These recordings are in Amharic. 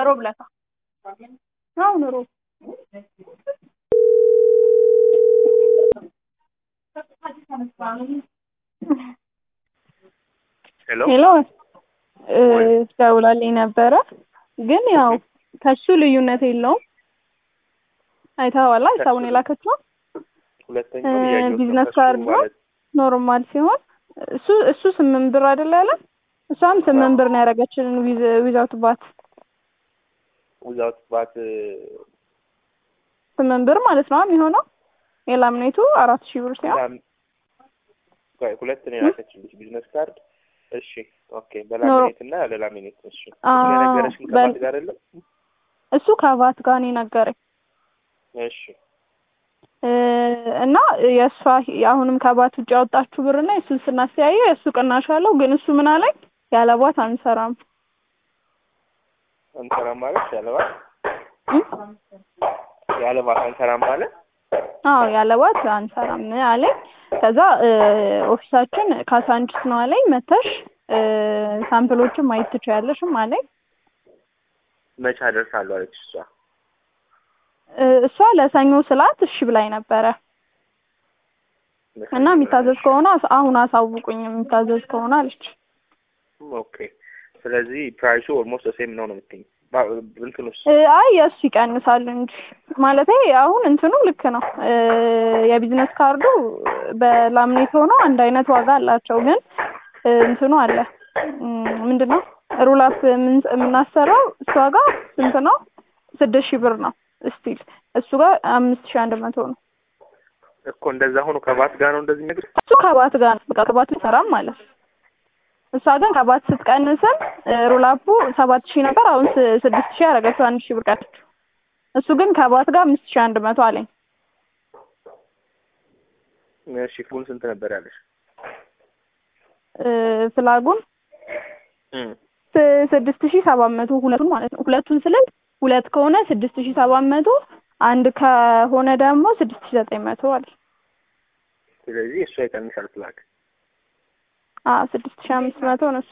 ሮብ ለታ አሁን ሮብ ሄሎ ደውላልኝ ነበረ ግን ያው ከሱ ልዩነት የለውም። አይተኸዋል ሀሳቡን የላከችው ሁለተኛው ያየው ቢዝነስ ካርድ ኖርማል ሲሆን እሱ 8 ብር አይደል ያለ እሷም 8 ብር ነው ያደረገችልን ዊዛውት ባት 8 ብር ማለት ነው የሚሆነው። የላምኔቱ 4000 ብር ሲሆን ሁለት ነው ያላከችልሽ ቢዝነስ ካርድ። እሺ ኦኬ በላሚኔት እና ያለ ላሚኔት እሺ የነገረሽን ከባት ጋር አይደለም እሱ ከባት ጋር ነው ነገረኝ። እሺ እና የሷ አሁንም ከባት ውጭ ያወጣችሁ ብርና እሱ ስናስተያየው እሱ ቅናሽ አለው። ግን እሱ ምን አለኝ ያለባት አንሰራም ማለት ያለባት አንሰራም ማለት አዎ ያለባት አንሰራም አለኝ። ከዛ ኦፊሳችን ካሳንቺስ ነው አለኝ። መተሽ ሳምፕሎችን ማየት ትችያለሽም አለኝ። መቼ አደርሳለሁ አለች እሷ ለሰኞ ስላት እሺ ብላኝ ነበረ እና የሚታዘዝ ከሆነ አሁን አሳውቁኝ የሚታዘዝ ከሆነ አለች። ኦኬ ስለዚህ ፕራይሱ ኦልሞስት ሴም ነው የምትይኝ? እንትኑስ አይ የሱ ይቀንሳል እንጂ ማለቴ አሁን እንትኑ ልክ ነው። የቢዝነስ ካርዱ በላምኔት ሆኖ አንድ አይነት ዋጋ አላቸው። ግን እንትኑ አለ ምንድነው ሩላፕ የምናሰራው እሷ ጋር ስንት ነው? 6000 ብር ነው ስቲል እሱ ጋር 5100 ነው እኮ። እንደዛ ሆኖ ከባት ጋር ነው እንደዚህ ነገር እሱ ከባት ጋር ነው በቃ ከባት ሰራም ማለት እሷ ግን ከባት ስትቀንስም ሩላፑ 7000 ነበር አሁን 6000 አደረገችው 1000 ብር ቀረች። እሱ ግን ከባት ጋር 5100 አለኝ። እሺ ፉል ስንት ነበር ያለሽ? ፍላጉን 6700 ሁለቱን ማለት ነው። ሁለቱን ስልል ሁለት ከሆነ 6700 አንድ ከሆነ ደግሞ 6900 አለ። ስለዚህ እሷ ይቀንሳል ፍላግ 6500 ነው። እሷ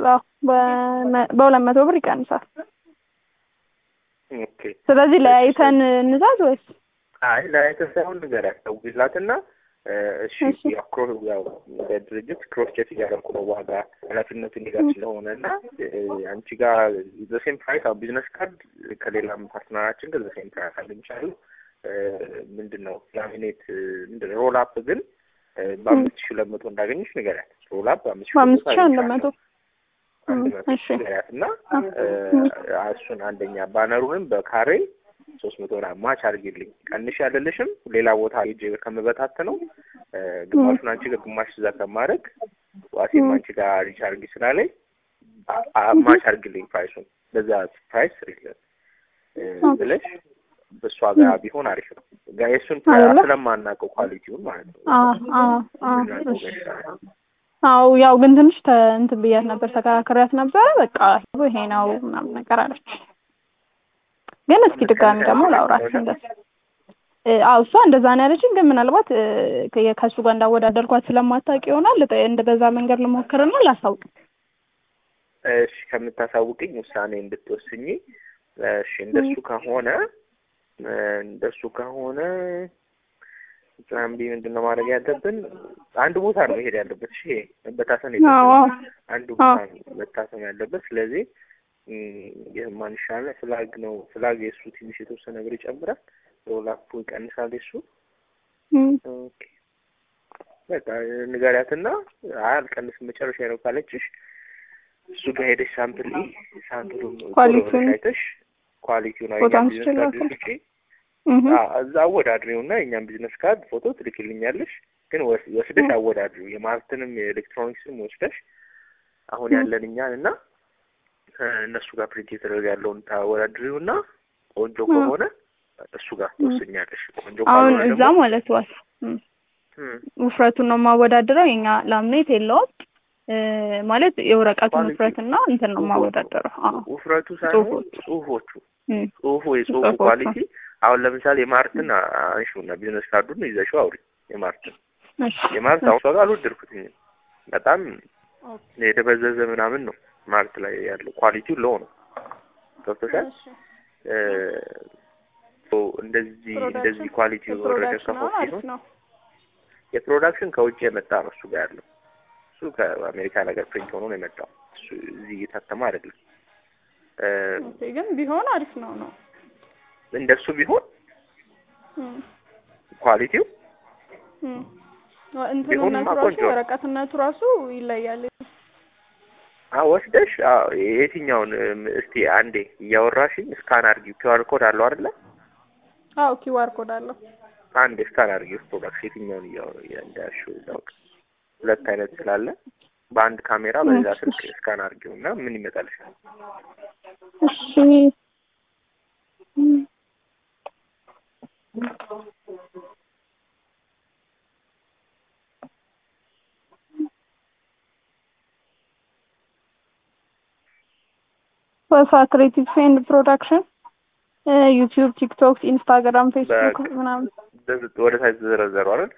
በ200 ብር ይቀንሳል። ኦኬ ስለዚህ ለአይተን እንዛዝ ወይስ? አይ ለአይተን ሳይሆን ነገር ያስተውላትና እሺ ያው በድርጅት ክሮስ ቼክ እያደረኩ ነው ዋጋ ኃላፊነቱ እንዲጋር ስለሆነና አንቺ ጋር ዘሴም ፕራይስ አው ቢዝነስ ካርድ ከሌላም ፓርትነራችን ጋር ዘሴም ፕራይስ አለምቻለሁ። ምንድነው ላሚኔት ምንድነው ሮል አፕ ግን በ5200 እንዳገኘሽ ንገሪያት። ሮል አፕ 5100 እሺ እና እሱን አንደኛ ባነሩንም በካሬ 300 ብር ማች አድርጊልኝ። ቀንሽ ያለልሽም ሌላ ቦታ ሄጄ ከመበታት ነው ግማሹን አንቺ ጋር ግማሽ እዛ ከማድረግ ዋሲም አንቺ ጋር ሪች አድርጊ ስላለኝ ማች አድርጊልኝ ፕራይሱን በዛ ፕራይስ ሪለት ብለሽ በሷ ጋር ቢሆን አሪፍ ነው። ጋይሱን ስለማናውቀው ኳሊቲውን ማለት ነው። አዎ ያው ግን ትንሽ እንትን ብያት ነበር ተከራክሪያት ነበር። በቃ ይሄ ነው ምናምን ነገር አለች። ግን እስኪ ድጋሚ ደግሞ ላውራት እንደዚህ እሷ እንደዛ ነው ያለችኝ። ግን ምናልባት ከሱ ጋር እንዳወዳደርኳት ስለማታውቂ ይሆናል እንደዛ መንገድ ልሞክርና ላሳውቅ። እሺ ከምታሳውቅኝ ውሳኔ እንድትወስኚ። እሺ እንደሱ ከሆነ ዛምቢ ምንድነው ማድረግ ያለብን? አንድ ቦታ ነው መሄድ ያለበት። እሺ በታሰን ይደርሳል አንድ ቦታ ነው በታሰን ያለበት። ስለዚህ የማን ይሻላል? ፍላግ ነው። ፍላግ የሱ ትንሽ የተወሰነ ነገር ይጨምራል። ሮላፑ ይቀንሳል የሱ። ኦኬ በቃ ንገሪያትና አልቀንስም መጨረሻ ነው ካለችሽ እሱ ጋር ሄደሽ ሳምፕሉን አይተሽ ኳሊቲውን አይተሽ እዛ አወዳድሪውና የኛን ቢዝነስ ካርድ ፎቶ ትልክልኛለሽ። ግን ወስደሽ አወዳድሪው የማርትንም የኤሌክትሮኒክስም ወስደሽ አሁን ያለን እኛን እና እነሱ ጋር ፕሪንት የተደረገ ያለውን ታወዳድሪውና ቆንጆ ከሆነ እሱ ጋር ትወስኛለሽ። ቆንጆ አሁን እዛ ማለት ዋስ ውፍረቱን ነው ማወዳድረው። የኛ ላምኔት የለውም ማለት የወረቀቱን ውፍረትና እንትን ነው ማወዳድረው። ውፍረቱ ሳይሆን ጽሁፉ የጽሁፉ ኳሊቲ። አሁን ለምሳሌ የማርትን አንሹና ቢዝነስ ካርዱን ይዘሽው አውሪ። የማርት አሁን ሰው ጋር አልወደድኩትም በጣም የደበዘዘ ምናምን ነው ማርት ላይ ያለው ኳሊቲው ሎው ነው። ገብቶሻል? እንደዚህ ኳሊቲ ወረደ ከሆነ የፕሮዳክሽን ከውጭ የመጣ ነው እሱ ጋር ያለው። እሱ ከአሜሪካ ነገር ፕሪንት ሆኖ ነው የመጣው። እሱ እዚህ እየታተመ አይደለም። ግን ቢሆን አሪፍ ነው። እንደሱ ቢሆን ኳሊቲው እንትኑና ራሱ ወረቀትነቱ ራሱ ይለያል። ወስደሽ የትኛውን እስቲ አንዴ እያወራሽኝ ስካን አድርጊው። ኪውአር ኮድ አለው አይደለ? ኪውአር ኮድ አለው። አንዴ ስካን አድርጊው ፕሮዳክት የትኛውን እንዳልሽው ዳውቅ ሁለት አይነት ስላለ በአንድ ካሜራ በሌላ ስልክ ስካን አድርጊውና ምን ይመጣልሻል? እሺ ክሬቲቭ ኤንድ ፕሮዳክሽን ዩቲዩብ፣ ቲክቶክ፣ ኢንስታግራም፣ ፌስቡክ ምናምን ወደ ታች ዘረዘሩ አይደል?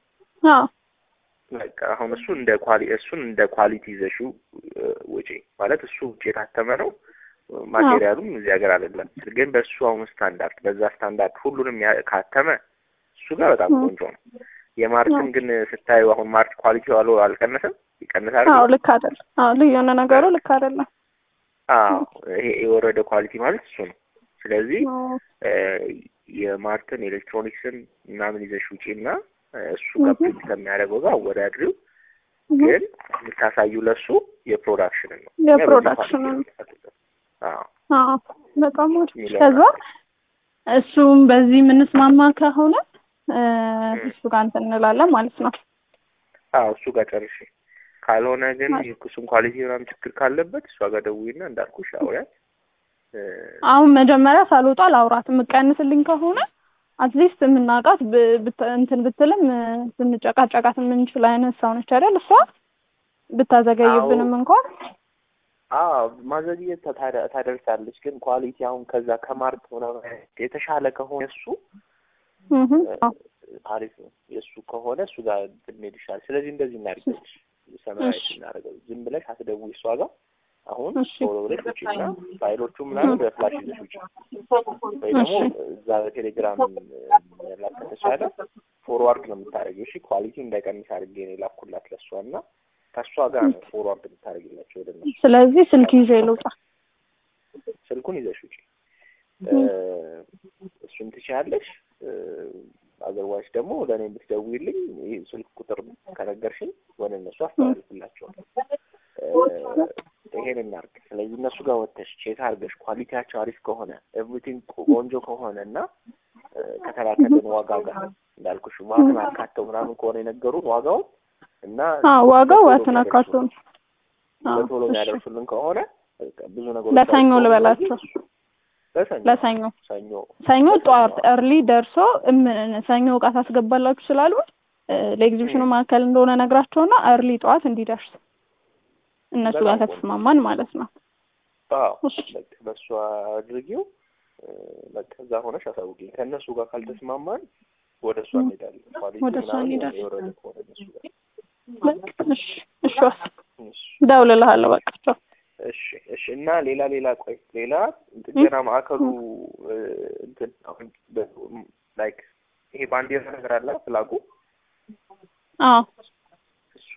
በቃ አሁን እሱን እንደ ኳሊቲ ይዘሽው ወጪ ማለት እሱ ውጪ የታተመ ነው። ማቴሪያሉም እዚህ ሀገር አይደለም። ግን በእሱ አሁን ስታንዳርድ በዛ ስታንዳርድ ሁሉንም ካተመ እሱ ጋር በጣም ቆንጆ ነው። የማርክን ግን ስታዩ አሁን ማርክ ኳሊቲ ዋሎ አልቀነሰም? ይቀንሳል። ልክ አይደል? ልዩ የሆነ ነገሩ ልክ አይደለም። ይሄ የወረደ ኳሊቲ ማለት እሱ ነው። ስለዚህ የማርክን ኤሌክትሮኒክስን ምናምን ይዘሽ ውጪና እሱ ጋር ፕሪንት ከሚያደርገው ጋር አወዳድሪው። ግን የምታሳዩ ለሱ የፕሮዳክሽን ነው። የፕሮዳክሽን ነው። በጣም ወዲህ ከዛ እሱም በዚህ የምንስማማ ከሆነ እሱ ጋር እንትን እንላለን ማለት ነው። እሱ ጋር ጨርሼ ካልሆነ ግን የኩሱን ኳሊቲ ምናምን ችግር ካለበት እሷ ጋር ደውይና እንዳልኩሽ አውሪያት። አሁን መጀመሪያ ሳልወጣ ላውራት የምቀንስልኝ ከሆነ አትሊስት የምናውቃት እንትን ብትልም ስንጨቃጨቃት የምንችል አይነት ሰው ነች አይደል? እሷ ብታዘገይብንም እንኳን ማዘግየት ታደርሳለች። ግን ኳሊቲ አሁን ከዛ ከማርክ ምናምን የተሻለ ከሆነ እሱ አሪፍ ነው። የእሱ ከሆነ እሱ ጋር ብንሄድ ይሻላል። ስለዚህ እንደዚህ እናድርግልሽ፣ ሰማያዊ እናደርገው። ዝም ብለሽ አትደውይ እሷ ጋር አሁን ቶሎ ብለሽ ውጪና ፋይሎቹ ምናምን በፍላሽ ይዘሽ ውጪ፣ ወይ ደግሞ እዛ በቴሌግራም መላክ ከተቻለ ፎርዋርድ ነው የምታደርጊው። እሺ ኳሊቲ እንዳይቀንስ አድርጌ ነው የላኩላት ለእሷ እና ከእሷ ጋር ነው ፎርዋርድ የምታደርጊላቸው ወደ እነሱ። ስለዚህ ስልክ ይዤ ልውጣ። ስልኩን ይዘሽ ውጪ። እሱን ትችያለሽ። አዘርዋይስ ደግሞ ለእኔ ብትደውይልኝ ይህ ስልክ ቁጥር ከነገርሽኝ ወደ እነሱ አስተላልፍላቸዋለሁ። ይሄን እናድርግ። ስለዚህ እነሱ ጋር ወጥተሽ ቼክ አድርገሽ ኳሊቲያቸው አሪፍ ከሆነ ኤቭሪቲንግ ቆንጆ ከሆነ እና ከተላከልን ዋጋ ጋር እንዳልኩሽ ማትን አካተው ምናምን ከሆነ የነገሩን ዋጋውን እና ዋጋው አተናካቱን በቶሎ የሚያደርሱልን ከሆነ ብዙ ነገሮች ለሰኞ ልበላቸው። ለሰኞ ጠዋት እርሊ ደርሶ ሰኞ ዕቃ ታስገባላችሁ ስላሉ ለኤግዚቢሽኑ ማዕከል እንደሆነ ነግራቸውና እርሊ ጠዋት እንዲደርስ እነሱ ጋር ከተስማማን ማለት ነው። በእሷ አድርጊው። በቃ እዛ ሆነሽ አሳውቂኝ። ከእነሱ ጋር ካልተስማማን ወደ እሷ እንሄዳለን። ወደ እሷ እንሄዳለን። እሺ እደውልልሃለሁ። በቃ እሺ። እና ሌላ ቆይ ጥገና ማዕከሉ እንትን አሁን ላይክ ይሄ ባንዲራ ነገር አለ ፍላጉ እሱ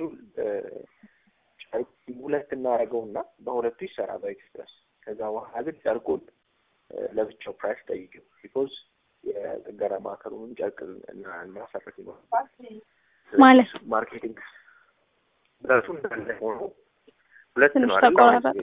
ሁለት እናደርገውና በሁለቱ ይሰራ በኤክስፕረስ። ከዛ በኋላ ግን ጨርቁን ለብቻው ፕራይስ ጠይቂው። ቢኮዝ የጥገና ማዕከሉን ጨርቅ እናሰረት ይኖራል ማለት ማርኬቲንግ ብራሱ እንዳለ ሆኖ ሁለት ነው አይደል?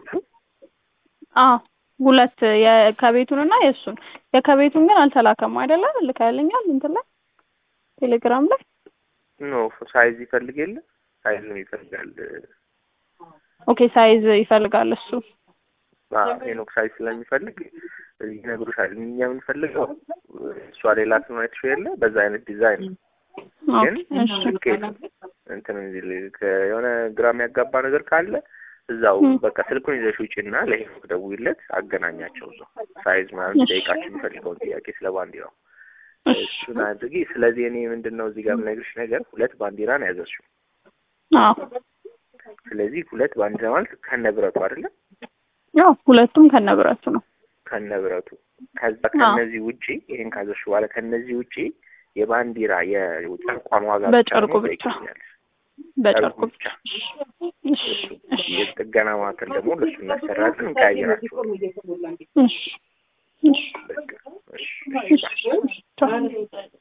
ሁለት የከቤቱንና የእሱን የከቤቱን ግን አልተላከም አይደለ? ልካልኛል እንትን ላይ ቴሌግራም ላይ ሳይዝ ይፈልግ የለ ሳይዝ ነው ይፈልጋል። ኦኬ ሳይዝ ይፈልጋል እሱ። ሄኖክ ሳይዝ ስለሚፈልግ እዚህ ነግሮሻል። እኛ የምንፈልገው እሷ ሌላ ትኖርሽ የለ በዛ አይነት ዲዛይን ግን እንትን የሆነ ግራም ያጋባ ነገር ካለ እዛው በቃ ስልኩን ይዘሽ ውጪና ለሄኖክ ደውይለት፣ አገናኛቸው። እዛው ሳይዝ ማለት ጠይቃችሁ የሚፈልገውን ጥያቄ ስለ ባንዲራው እሱን አድርጊ። ስለዚህ እኔ ምንድነው እዚህ ጋር የምነግርሽ ነገር ሁለት ባንዲራ ነው ያዘዝሽው። ስለዚህ ሁለት ባንዲራ ማለት ከነብረቱ አይደለ? ሁለቱም ከነብረቱ ነው። ከነብረቱ ከዛ ከነዚህ ውጪ ይሄን ካዘሽ በኋላ ከነዚህ ውጪ የባንዲራ የጨርቋን ዋጋ በጨርቁ ብቻ በጨርቁ ብቻ የጥገና ማዕከል ደግሞ ለሱ እናሰራለን እንቀያይራቸው። እሺ